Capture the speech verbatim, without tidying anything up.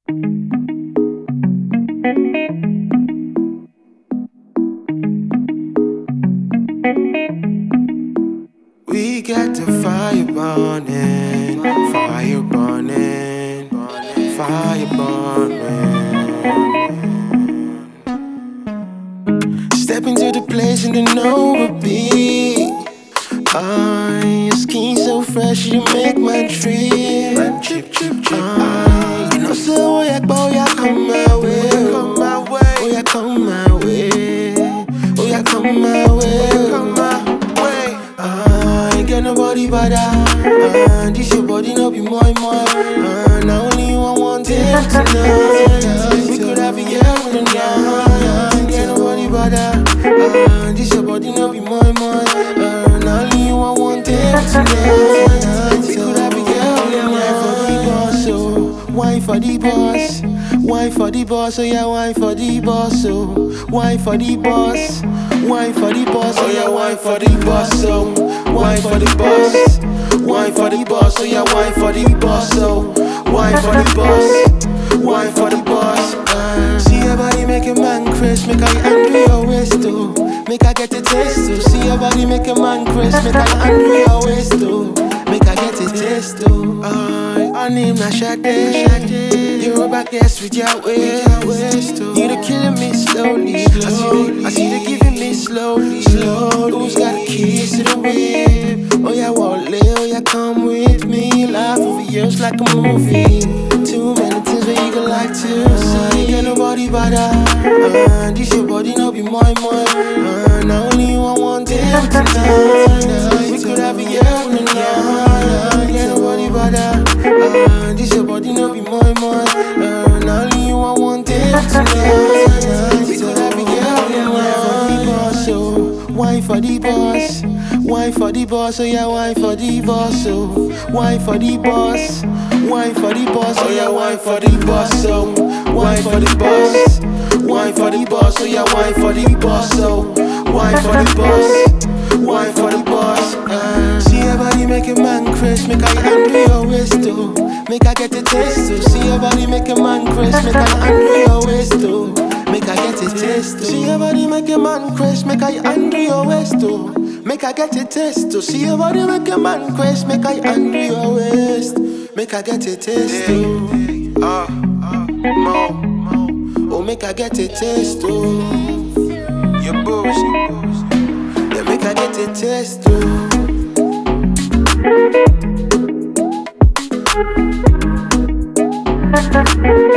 We got the fire burning, fire burning, fire burning. Step into the place and they know we'll be. Ah, your skin so fresh, you make my trip. Chip, chip, chip. Ah, you know so oh yeah, oh yeah, come my way, come my way. Oh yeah, come my way. Oh yeah, come my way, come my way. Ah, ain't get nobody but ah, this your body no be my mind. Ah, now only you I want it tonight. We could have a year with a night. Ain't get nobody but ah, this your body no be my mind. Ah, now only you I want it tonight. We could have a year with a night for the boss, so wine for the boss. Wine for the boss, oh yeah, wine for the boss, oh wine for the boss. Wine for the boss, oh yeah, wine for the boss, oh wine for the boss. Wine for the boss, oh yeah, wine for the boss, oh wine for the boss. Wine for the boss. Uh, see your body make a man crash, make I undo your waist, oh make I get a taste, oh see your body make a man crash, make I undo your waist, oh make I get a taste, oh uh, her name na Sade, Sade. You're back guest with your waist, oh you're killing me slowly, slowly. I see they giving me slowly, slowly. Who's got a keys to the whip? Oh yeah, Wale, oh yeah, come with me. Life over years like a movie. Too many things where you can like to see. Ain't nobody but I. Uh, this your body, no be my mind. Uh, now only you I want it tonight. We could have a year with a night. Ain't nobody but I. Uh, this your body, no be my mind. Uh, now only you I want it tonight. We could have a year with a night. Wine for the boss, wine for the boss, oh yeah, wine for the boss, oh wine for the boss, wine for the boss, oh yeah, wine for the boss, oh wine for the boss, wine for the boss, oh yeah, wine for the boss, oh wine for the boss, wine for the boss. Uh, see your body make a man crash, make I undo your waist, oh make I get a taste, oh see your body make a man crash, make I undo your waist, oh make I get a taste, oh. See your body make a man crash, make I undo your waist, oh make I get a taste, oh see your body make a man crash, make I undo your waist, make I get a taste, oh uh, uh, mo, mo. Oh make I get a taste, oh your bullshit, yeah make I get a taste, oh.